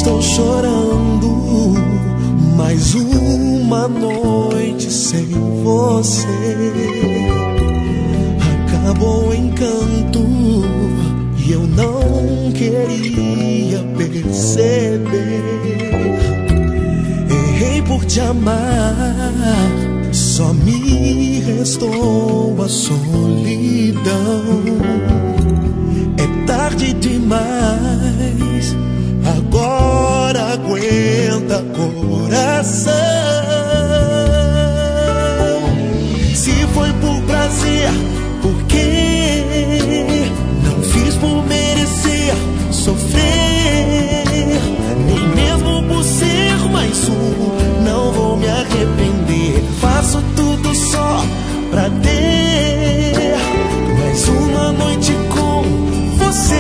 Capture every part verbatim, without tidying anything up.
Estou chorando mais uma noite sem você. Acabou o encanto e eu não queria perceber. Errei por te amar, só me restou a solidão. É tarde demais, agora aguenta coração. Se foi por prazer, por que não fiz por merecer sofrer? Nem mesmo por ser mais um, não vou me arrepender. Faço tudo só pra ter mais uma noite com você.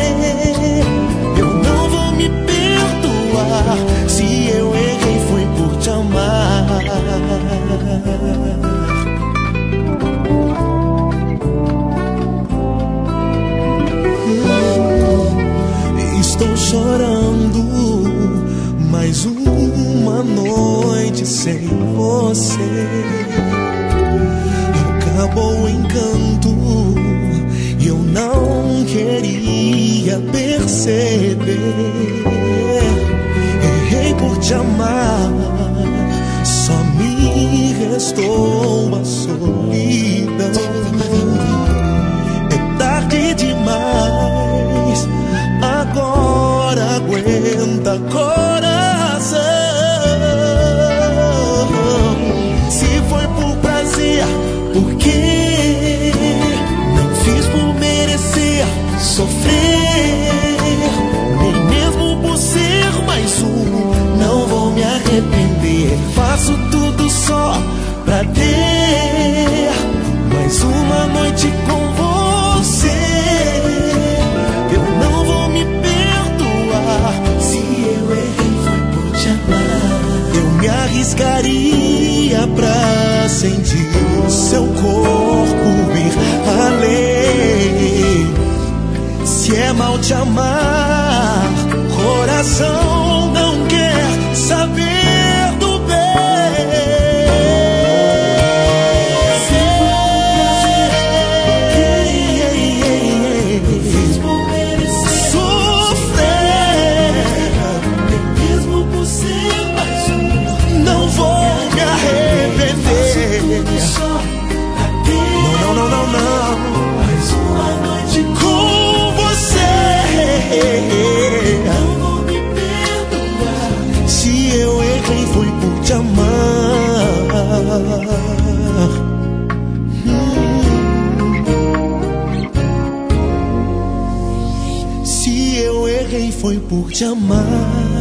Eu não vou me perdoar, se eu errei foi por te amar. Estou chorando mais uma noite sem você. Acabou o encanto e eu não queria perceber. Errei por te amar, só me restou a solidão. É tarde demais, agora aguenta coração. Se foi por prazer, por que não fiz por merecer sofrer? Nem mesmo por ser mais um, não vou me arrepender. Faço tudo só pra ter mais uma noite com você. Eu não vou me perdoar, se eu errei foi por te amar. Eu me arriscaria pra sentir o seu corpo ir além. Se é mal te amar, coração não quer saber do bem. Fiz por merecer sofrer, nem mesmo por ser mais um, não vou me arrepender. Não, não, não, não, mais uma noite com você. Não vou me perdoar, se eu errei foi por te amar. hum. Se eu errei foi por te amar.